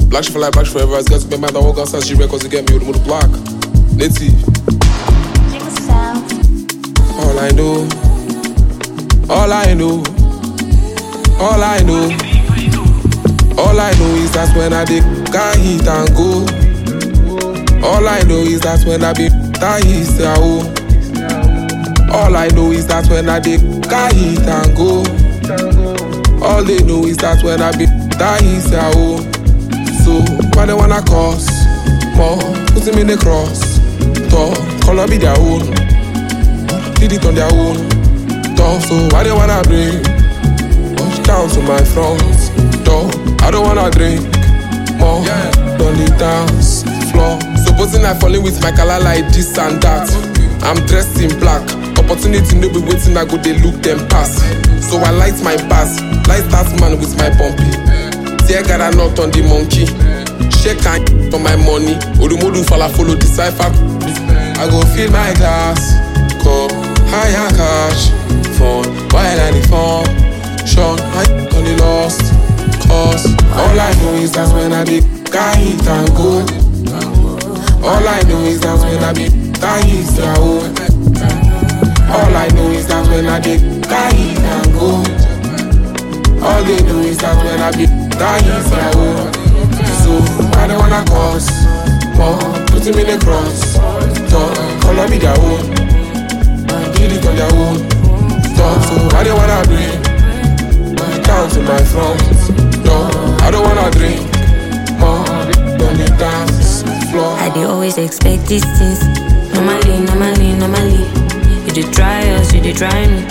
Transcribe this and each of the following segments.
Black shit for life, black shit forever. As girls make my walk outside, she records to get me with the mother block. Native. All I know, all I know, all I know, all I know is that when I dig, got hit and go. All I know is that when I be that he say oh. All I know is that when I dig, got hit and go. All they know is that when I be that he say oh. So why they wanna cause more? Put him in the cross. Talk, color be their own. Did it on their own. Talk, so why they wanna bring much down to my front door? I don't wanna drink more on the dance floor. Supposing I fall in with my color like this and that. I'm dressed in black. Opportunity no be waiting, I go they look them pass. So I light my pass, light that man with my bumpy. Tear got a knot on the monkey. Shake and for my money. Odumodu follow the cipher. I go fill my glass, cup, higher cash, phone, while I the phone, Sean, I on the lost, cause all I know is that when I be got hit and go. All I know is that when I be got hit and go. All I know is that when I be got hit and go. All they know is that when I be got hit and go. So I don't wanna cause more, put him in the cross. Talk, color be their own. Did it on their own. Talk, so I don't wanna bring down to my front door. I don't wanna drink more on the dance floor. I dey always expect these things. Normally. You dey try us, you dey try me.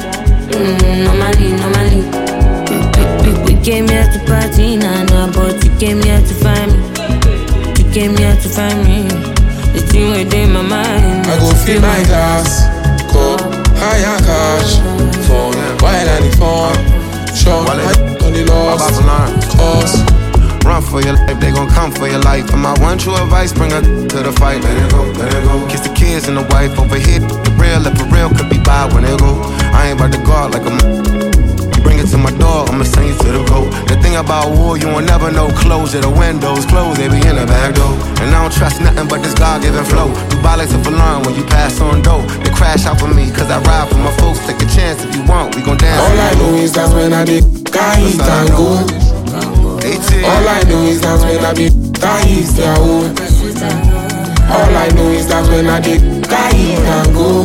Normally. We came here to party, nah, but you came here to find me. You came here to find me. The thing within my mind. I go fill my glass, cup, higher cash, phone, while I the phone, Sean, I on the lost, cause run for your life, they gon' come for your life. And my one true advice, bring her to the fight. Let it go. Kiss the kids and the wife over here. The real, if for real, could be by when it go. I ain't about to guard like bring it to my door, I'ma send you to the road. The thing about war, you won't never know. Close the windows, close, they be in the back door. And I don't trust nothing but this God-given flow. Dubai like a alarm when you pass on dough. They crash out for me, cause I ride for my folks. Take a chance if you want, we gon' dance. All I know is that when I be got hit and go. All I know is that when I be got hit their own. All I know is that when I be got hit and go.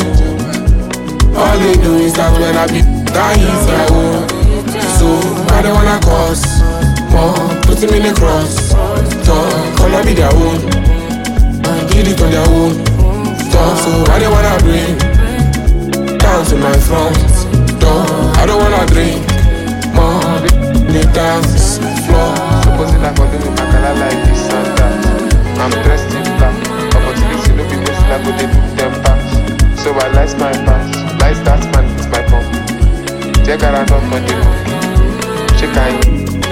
All they know is that when I be got hit their own. So I don't wanna cause more, put him in the cross. Talk, color be their own. Did it on their own. Talk, so I don't wanna bring down to my front door. I don't wanna drink more in the dance floor. Supposing I for doing my color like this and that. I'm dressed in black. Opportunity no be waiting, I go they look them pass. So I light my pass, light that man with my pump. Check out a knot on the monkey. Shake